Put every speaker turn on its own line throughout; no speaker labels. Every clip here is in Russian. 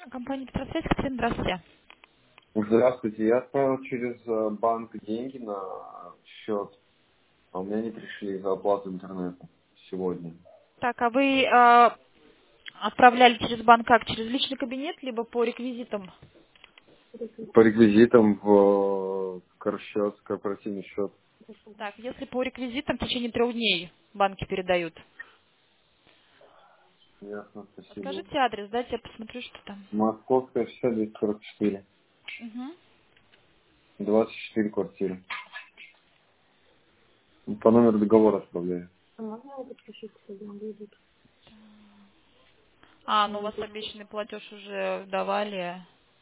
Компания Петросвязь, Катерина, здравствуйте.
Здравствуйте, я отправил через банк деньги на счет, а у меня не пришли за оплату интернета сегодня.
Так, а вы отправляли через банк как? Через личный кабинет, либо по реквизитам?
По реквизитам в счет, корпоративный счет.
Так, если по реквизитам в течение 3 дней банки передают.
Ясно, спасибо.
Скажите адрес, дайте я посмотрю, что там.
Московская 6244.
Угу.
24 квартиры. По номеру договора отправляю.
Ну у вас обещанный платеж уже давали.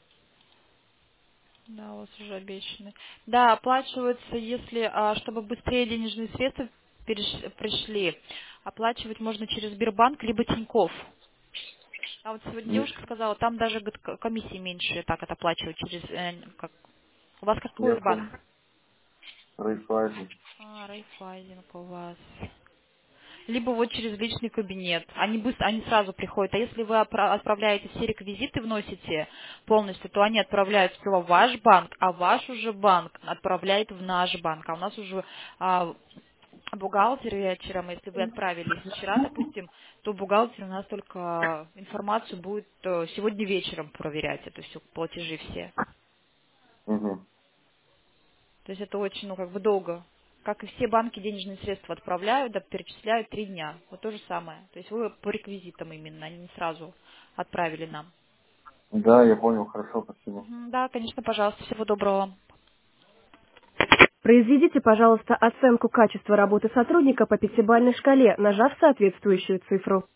Да, у вас уже обещанный. Да, оплачивается, если, чтобы быстрее денежные средства пришли, оплачивать можно через Сбербанк, либо Тинькофф. А вот сегодня
М,
девушка сказала, там даже говорит, комиссии меньше так это оплачивать через... У вас какой
Я
банк?
понял. Райфайзен.
Райфайзинг у вас. Либо вот через личный кабинет. Они быстро, они сразу приходят. А если вы отправляете все реквизиты, вносите полностью, то они отправляют сперва в ваш банк, а ваш уже банк отправляет в наш банк. А у нас уже бухгалтер вечером, если вы отправились вчера, допустим, то бухгалтер у нас только информацию будет сегодня вечером проверять, это все платежи все.
Угу.
То есть это очень, долго. Как и все банки денежные средства отправляют, да, перечисляют 3 дня. Вот то же самое. То есть вы по реквизитам именно, они не сразу отправили нам.
Да, я понял, хорошо, спасибо.
Мгм, да, конечно, пожалуйста. Всего доброго вам.
Произведите, пожалуйста, оценку качества работы сотрудника по пятибалльной шкале, нажав соответствующую цифру.